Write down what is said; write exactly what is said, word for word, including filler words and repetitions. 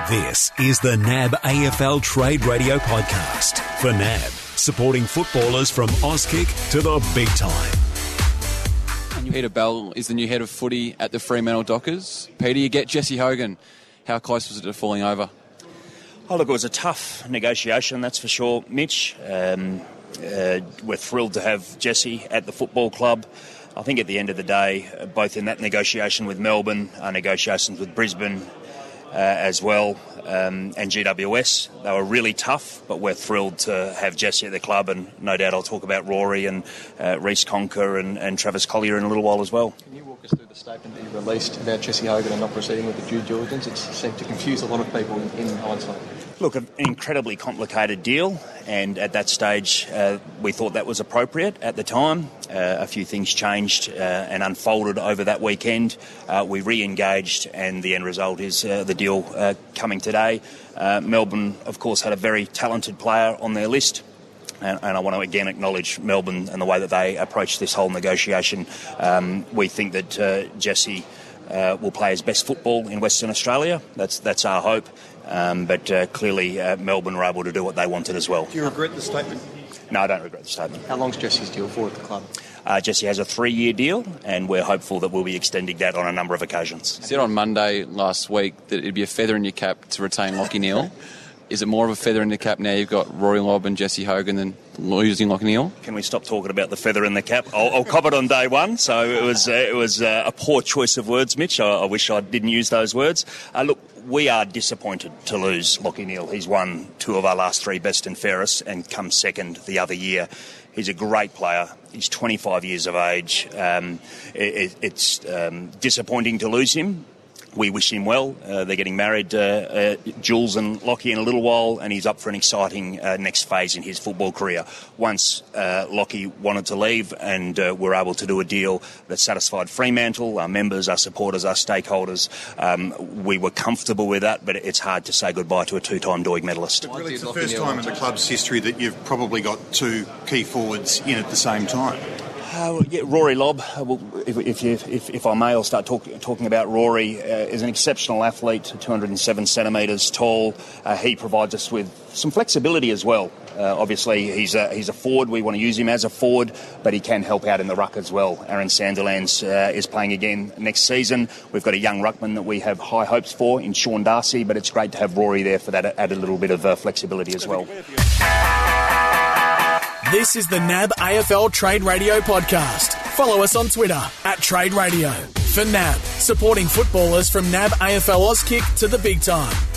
This is the N A B A F L Trade Radio Podcast. For N A B, supporting footballers from Auskick to the big time. Peter Bell is the new head of footy at the Fremantle Dockers. Peter, you get Jesse Hogan. How close was it to falling over? Oh, look, it was a tough negotiation, that's for sure, Mitch. Um, uh, we're thrilled to have Jesse at the football club. I think at the end of the day, both in that negotiation with Melbourne, our negotiations with Brisbane uh, as well, um, and G W S, they were really tough, but we're thrilled to have Jesse at the club, and no doubt I'll talk about Rory and uh, Reece Conker and, and Travis Collier in a little while as well. Can you walk us through the statement that you released about Jesse Hogan and not proceeding with the due diligence? It seemed to confuse a lot of people in, in hindsight. Look, an incredibly complicated deal, and at that stage uh, we thought that was appropriate at the time. Uh, a few things changed uh, and unfolded over that weekend. Uh, we re-engaged, and the end result is uh, the deal uh, coming today. Uh, Melbourne, of course, had a very talented player on their list. And, and I want to again acknowledge Melbourne and the way that they approached this whole negotiation. Um, we think that uh, Jesse uh, will play his best football in Western Australia. That's that's our hope. Um, but uh, clearly uh, Melbourne were able to do what they wanted as well. Do you regret the statement? No, I don't regret the statement. How long's Jesse's deal for at the club? Uh, Jesse has a three-year deal, and we're hopeful that we'll be extending that on a number of occasions. You said on Monday last week that it'd be a feather in your cap to retain Lachie Neale. Is it more of a feather in the cap now you've got Rory Lobb and Jesse Hogan than losing Lachie Neale? Can we stop talking about the feather in the cap? I'll, I'll cop it on day one. So it was uh, it was uh, a poor choice of words, Mitch. I, I wish I didn't use those words. Uh, look, we are disappointed to lose Lachie Neale. He's won two of our last three best and fairest and come second the other year. He's a great player. He's twenty-five years of age. Um, it, it's um, disappointing to lose him. We wish him well. Uh, they're getting married, uh, uh, Jules and Lachie, in a little while, and he's up for an exciting uh, next phase in his football career. Once uh, Lachie wanted to leave, and uh, we're able to do a deal that satisfied Fremantle, our members, our supporters, our stakeholders. Um, we were comfortable with that, but it's hard to say goodbye to a two-time Doig medalist. Really, it's the first time in the club's history that you've probably got two key forwards in at the same time. Uh, yeah, Rory Lobb, uh, well, if, if, you, if, if I may, I'll start talk, talking about Rory. Uh, is an exceptional athlete, two hundred seven centimetres tall. Uh, he provides us with some flexibility as well. Uh, obviously, he's a, he's a forward. We want to use him as a forward, but he can help out in the ruck as well. Aaron Sandilands uh, is playing again next season. We've got a young ruckman that we have high hopes for in Sean Darcy, but it's great to have Rory there for that added little bit of uh, flexibility as well. This is the N A B A F L Trade Radio Podcast. Follow us on Twitter at Trade Radio. For N A B, supporting footballers from N A B A F L Auskick to the big time.